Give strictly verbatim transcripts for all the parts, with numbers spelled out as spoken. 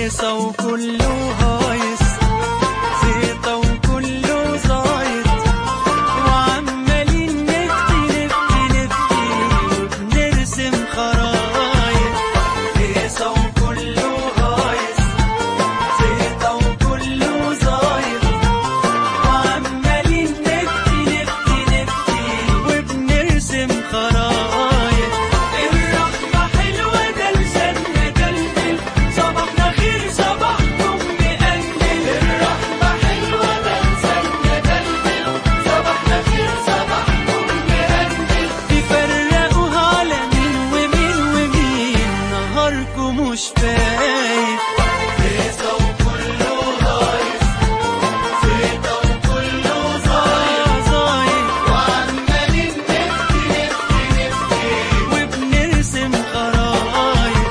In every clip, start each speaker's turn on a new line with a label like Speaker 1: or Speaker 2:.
Speaker 1: هيصة وكله هايص، زيطة وكله زايط، وعمالين نفتي نفتي نفتي وبنرسم خرايط. هيصة وكله هايص، زيطة وكله زايط، وعمالين نفتي نفتي نفتي وبنرسم خرايط. مش فايت هيصة وكله هايص، زيطة وكله زايط زايط، وعمالين نفتي نفتي نفتي وبنرسم خرايط.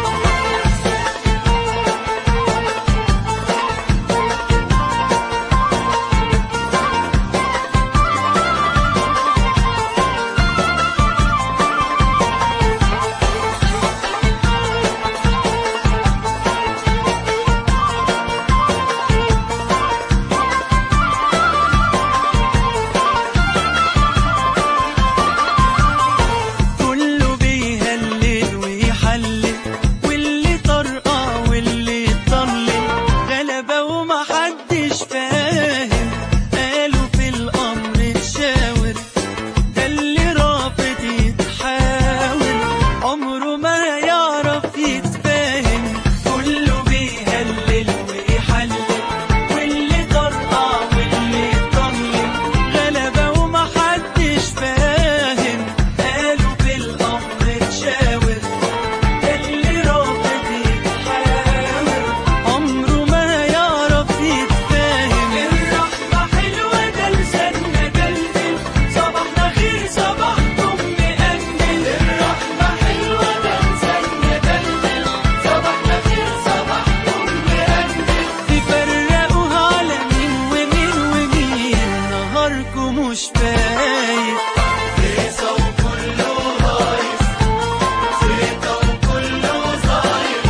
Speaker 1: مش فايت هيصة وكله هايص، زيطة وكله زايط،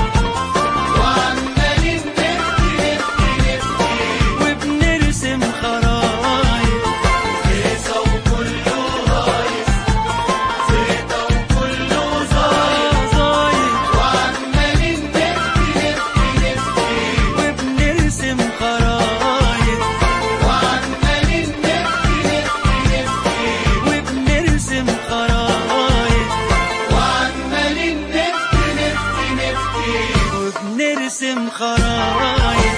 Speaker 1: وعمالين نفتي نفتي نفتي وبنرسم خرايط. هيصة وكله هايص، زيطة وكله زايط زايط، وعمالين نفتي نفتي نفتي وبنرسم خرايط. وعمالين نفتي نفتي نفتي وبنرسم خرايط.